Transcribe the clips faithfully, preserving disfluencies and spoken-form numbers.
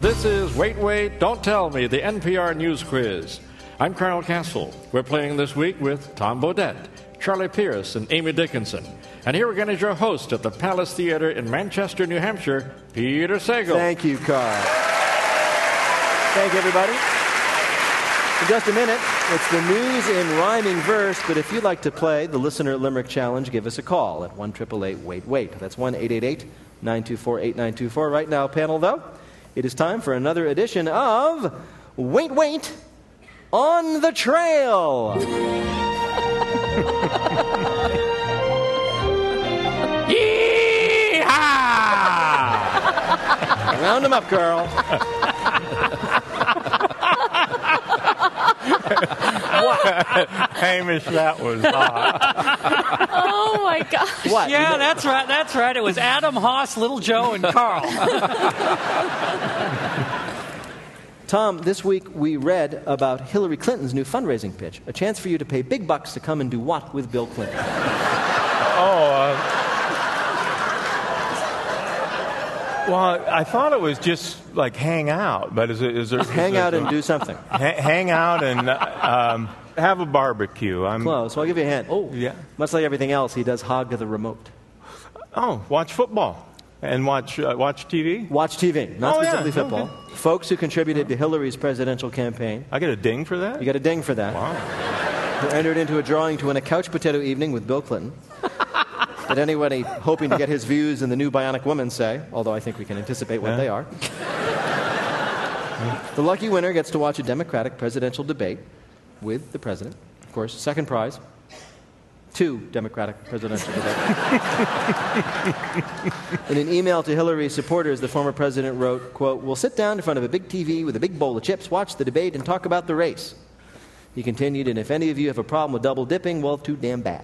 This is Wait, Wait, Don't Tell Me, the N P R News Quiz. I'm Colonel Castle. We're playing this week with Tom Bodett, Charlie Pierce, and Amy Dickinson. And here again is your host at the Palace Theater in Manchester, New Hampshire, Peter Sagal. Thank you, Carl. Thank you, everybody. In just a minute, it's the news in rhyming verse, but if you'd like to play the Listener Limerick Challenge, give us a call at one eight eight eight, wait, wait. That's one eight eight eight, nine two four, eight nine two four. Right now, panel, though, it is time for another edition of Wait, Wait, on the Trail. Yee-haw! Round them up, Carl. Hamish, that was hot. Oh, my gosh. What? Yeah, that's right. That's right. It was Adam, Haas, Little Joe, and Carl. Tom, this week we read about Hillary Clinton's new fundraising pitch, a chance for you to pay big bucks to come and do what with Bill Clinton? Oh, uh, well, I thought it was just like hang out, but is, it, is there... Hang is out there, and do something. ha- hang out and uh, um, have a barbecue. I'm, Close. So I'll give you a hint. Oh, yeah. Much like everything else, he does hog to the remote. Oh, watch football and watch uh, watch T V. Watch T V, not Oh, yeah. specifically football. Okay. Folks who contributed to Hillary's presidential campaign. I get a ding for that? You got a ding for that. Wow. Who entered into a drawing to win a couch potato evening with Bill Clinton. That anybody hoping to get his views in the new Bionic Woman say, although I think we can anticipate what Yeah. they are. The lucky winner gets to watch a Democratic presidential debate with the president. Of course, second prize, two Democratic presidential debates. In an email to Hillary's supporters, the former president wrote, quote, "We'll sit down in front of a big T V with a big bowl of chips, watch the debate, and talk about the race." He continued, "And if any of you have a problem with double dipping, well, too damn bad."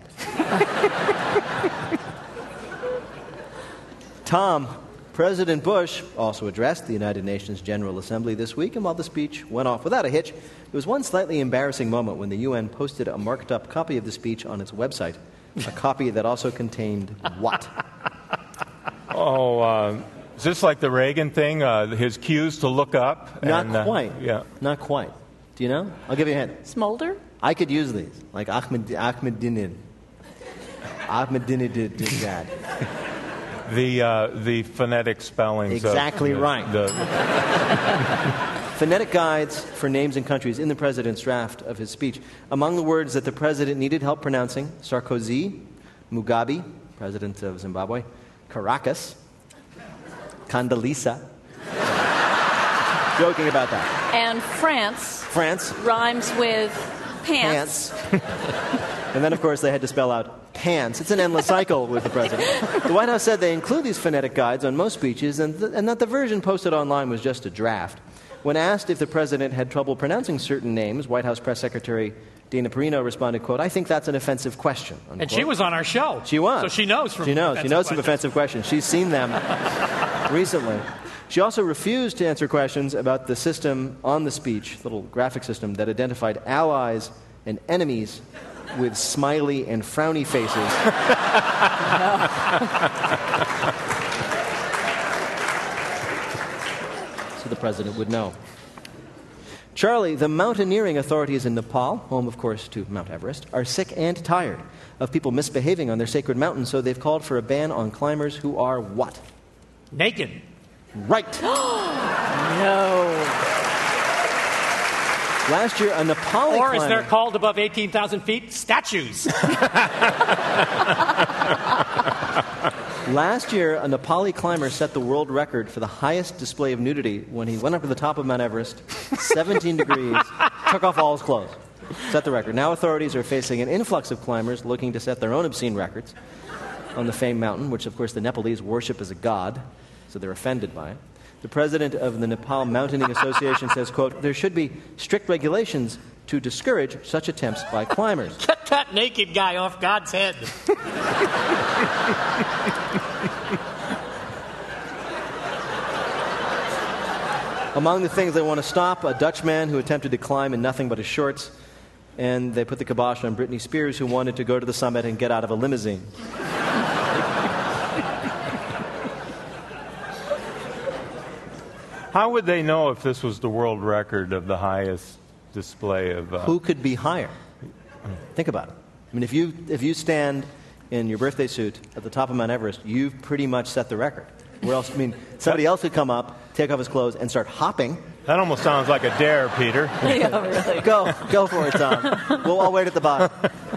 Tom, President Bush also addressed the United Nations General Assembly this week, and while the speech went off without a hitch, there was one slightly embarrassing moment when the U N posted a marked-up copy of the speech on its website, a copy that also contained what? Oh, uh, is this like the Reagan thing, uh, his cues to look up? Not and, uh, quite. Yeah. Not quite. Do you know? I'll give you a hint. Smolder? I could use these, like Ahmed Ahmedinejad. Ahmedinejad. The uh, the phonetic spellings. Exactly of the, right. The, Phonetic guides for names and countries in the president's draft of his speech. Among the words that the president needed help pronouncing, Sarkozy, Mugabe, president of Zimbabwe, Caracas, Condoleezza. Joking about that. And France France, rhymes with pants. pants. And then, of course, they had to spell out pants. It's an endless cycle with the president. The White House said they include these phonetic guides on most speeches and, th- and that the version posted online was just a draft. When asked if the president had trouble pronouncing certain names, White House Press Secretary Dana Perino responded, quote, "I think that's an offensive question." Unquote. And she was on our show. She was. So she knows. From She knows. She knows some questions. offensive questions. She's seen them recently. She also refused to answer questions about the system on the speech, little graphic system, that identified allies and enemies with smiley and frowny faces. So the president would know. Charlie, the mountaineering authorities in Nepal, home, of course, to Mount Everest, are sick and tired of people misbehaving on their sacred mountain, so they've called for a ban on climbers who are what? Naked. Right. No. Last year, a Nepali Or, climber... as they're called above eighteen thousand feet, statues. Last year, a Nepali climber set the world record for the highest display of nudity when he went up to the top of Mount Everest, seventeen degrees, took off all his clothes. Set the record. Now authorities are facing an influx of climbers looking to set their own obscene records on the famed mountain, which, of course, the Nepalese worship as a god, so they're offended by it. The president of the Nepal Mountaineering Association says, quote, "There should be strict regulations to discourage such attempts by climbers." Get that naked guy off God's head. Among the things they want to stop, a Dutch man who attempted to climb in nothing but his shorts, and they put the kibosh on Britney Spears, who wanted to go to the summit and get out of a limousine. How would they know if this was the world record of the highest display of... Uh, Who could be higher? Think about it. I mean, if you if you stand in your birthday suit at the top of Mount Everest, you've pretty much set the record. Where else? I mean, somebody else could come up, take off his clothes, and start hopping. That almost sounds like a dare, Peter. Yeah, really. Go, go for it, Tom. We'll all wait at the bottom.